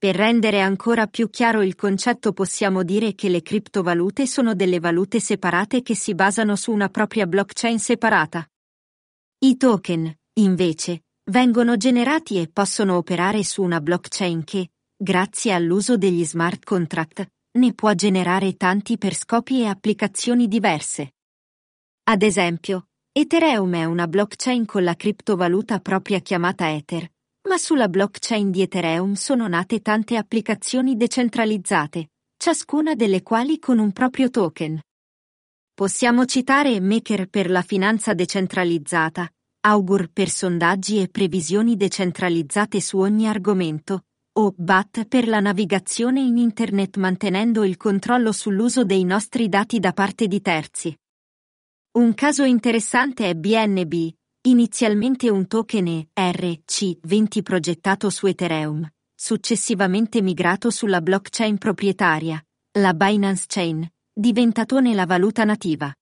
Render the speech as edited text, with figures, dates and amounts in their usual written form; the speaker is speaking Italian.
Per rendere ancora più chiaro il concetto possiamo dire che le criptovalute sono delle valute separate che si basano su una propria blockchain separata. I token, invece, vengono generati e possono operare su una blockchain che, grazie all'uso degli smart contract, ne può generare tanti per scopi e applicazioni diverse. Ad esempio, Ethereum è una blockchain con la criptovaluta propria chiamata Ether, ma sulla blockchain di Ethereum sono nate tante applicazioni decentralizzate, ciascuna delle quali con un proprio token. Possiamo citare Maker per la finanza decentralizzata, Augur per sondaggi e previsioni decentralizzate su ogni argomento, o BAT per la navigazione in Internet mantenendo il controllo sull'uso dei nostri dati da parte di terzi. Un caso interessante è BNB, inizialmente un token ERC20 progettato su Ethereum, successivamente migrato sulla blockchain proprietaria, la Binance Chain, diventatone la valuta nativa.